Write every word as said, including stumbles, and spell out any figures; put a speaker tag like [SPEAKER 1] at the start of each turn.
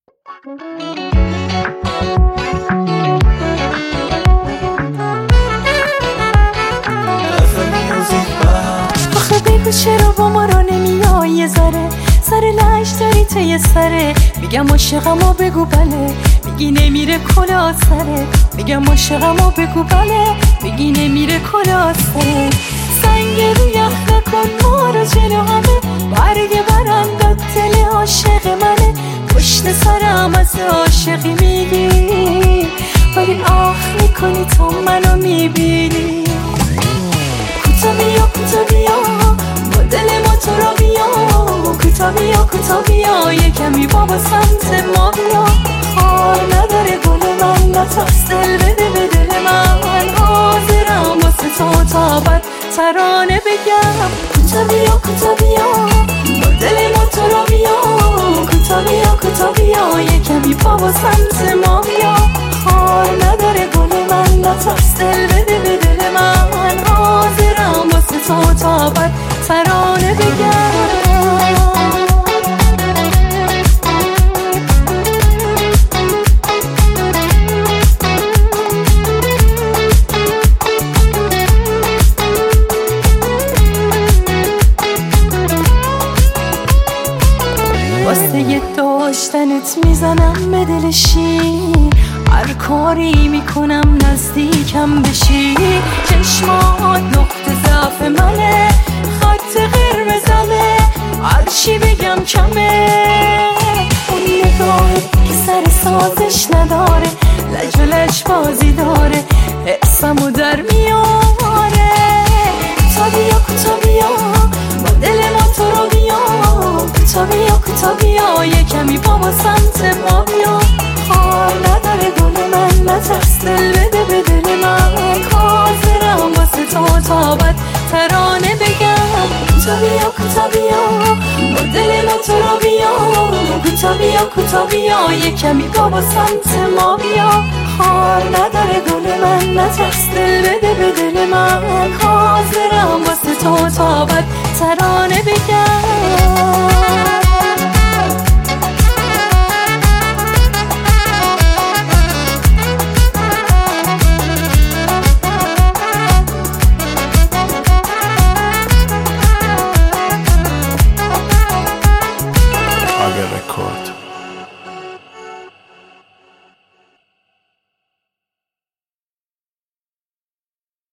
[SPEAKER 1] آخه بگو چرا با ما را نمیای یه ذره، سر لش داری تو یه سره. میگم عاشقم و بگو بله، میگی نمیره کلا سره. میگم عاشقم و بگو بله، میگی نمیره کلا سره. سنگ رو یخ نکن ما رو جلو همه، برگ برندت دل عاشق منه. پشت سرم از عاشقی میگی، ولی آخ میکنی تو منو میبینی. کوتا بیا کوتا بیا با دل ما تو را بیا، کوتا بیا کوتا بیا یه کمی بابا سمت ما بیا. خار نداره گل من نترس دل بده به دل من، حاضرم واسه تو تا بد ترانه بگم. کوتا بیا کوتا بیا با دل ما تو را بیا، کوتا بیا کوتا بیا یه کمی بابا سمت ما بیا. خار نداره گل من نترس دل بده به دل من، حاضرم واسه تو تا بد ترانه بگم. واسه یه داشتنت میزنم به دل شیر، هر کاری میکنم نزدیکم بشی. چشمات نقطه ضعف منه، خط قرمزمه، هر چی بگم کمه. اون نگاهت که سر سازش نداره، لج و لج بازی داره، حسمو در میاره. کوتا بیا کوتا بیا با دل ما تو رو بیا، کوتا بیا کوتا بیا یه کمی بابا سمت ما بیا. خار نداره گل من نترس دل بده به دل من، حاضرم واسه تو تا بد ترانه بگم. کوتا بیا کوتا بیا با دل ما تو رو بیا، کوتا بیا کوتا بیا یه کمی بابا سمت ما بیا. خار نداره گل من نترس دل بده به دل من، حاضرم واسه تو تا بد ترانه بگم.